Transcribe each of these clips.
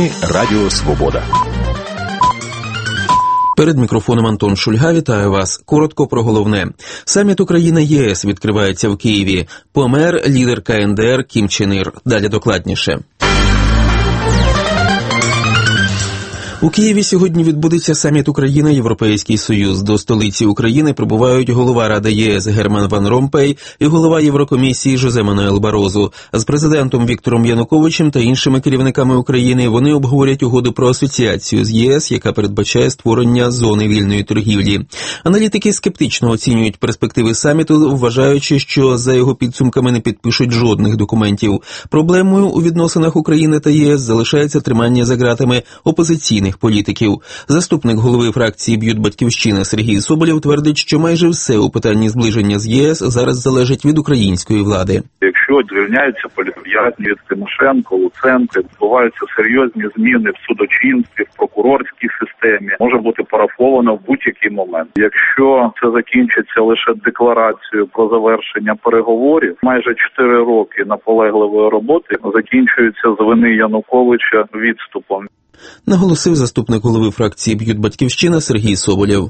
Новини Радіо Свобода. Перед мікрофоном Антон Шульга, вітаю вас. Коротко про головне. Саміт Україна-ЄС відкривається в Києві. Помер лідер КНДР Кім Чен Ір. Далі докладніше. У Києві сьогодні відбудеться саміт Україна-Європейський Союз. До столиці України прибувають голова Ради ЄС Герман Ван Ромпей і голова Єврокомісії Жозе Мануель Барозу. З президентом Віктором Януковичем та іншими керівниками України вони обговорять угоду про асоціацію з ЄС, яка передбачає створення зони вільної торгівлі. Аналітики скептично оцінюють перспективи саміту, вважаючи, що за його підсумками не підпишуть жодних документів. Проблемою у відносинах України та ЄС залишається тримання за ґратами опозиційних політиків. Заступник голови фракції «Б'ют Батьківщина» Сергій Соболєв твердить, що майже все у питанні зближення з ЄС зараз залежить від української влади. Якщо звільняються політв'язні від Тимошенко, Луценко, відбуваються серйозні зміни в судочинстві, в прокурорській системі, може бути парафовано в будь-який момент. Якщо це закінчиться лише декларацією про завершення переговорів, майже 4 роки наполегливої роботи закінчуються з вини Януковича відступом. Наголосив заступник голови фракції «Б'ют Батьківщина» Сергій Соболєв.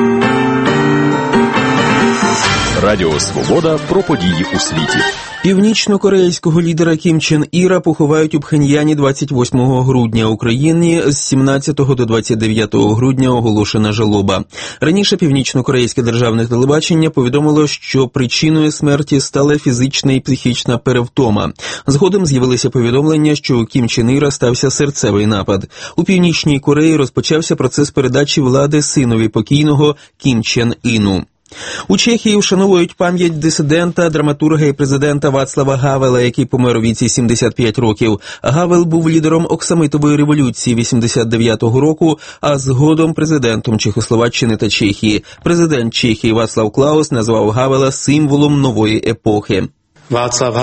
Радіо Свобода про події у світі. Північно-корейського лідера Кім Чен Іра поховають у Пхеньяні 28 грудня. Україні з 17 до 29 грудня оголошена жалоба. Раніше північно-корейське державне телебачення повідомило, що причиною смерті стала фізична і психічна перевтома. Згодом з'явилися повідомлення, що у Кім Чен Іра стався серцевий напад. У Північній Кореї розпочався процес передачі влади синові покійного Кім Чен Іну. У Чехії вшановують пам'ять дисидента, драматурга і президента Вацлава Гавела, який помер у віці 75 років. Гавел був лідером Оксамитової революції 89-го року, а згодом президентом Чехословаччини та Чехії. Президент Чехії Вацлав Клаус назвав Гавела символом нової епохи. Вацлав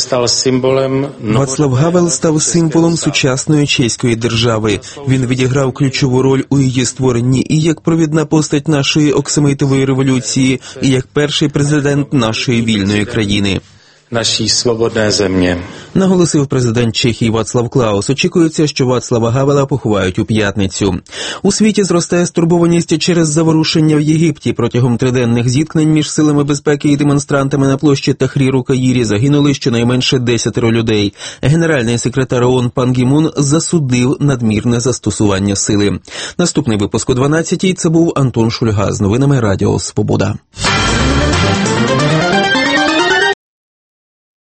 Гавел став символом сучасної чеської держави. Він відіграв ключову роль у її створенні і як провідна постать нашої Оксамитової революції, і як перший президент нашої вільної країни. Нашій свободної землі. Наголосив президент Чехії Вацлав Клаус. Очікується, що Вацлава Гавела поховають у п'ятницю. У світі зростає стурбованість через заворушення в Єгипті. Протягом триденних зіткнень між силами безпеки і демонстрантами на площі Тахрір у Каїрі загинули щонайменше 10 людей. Генеральний секретар ООН Пан Гі Мун засудив надмірне застосування сили. Наступний випуск о 12-й. Це був Антон Шульга з новинами Радіо Свобода.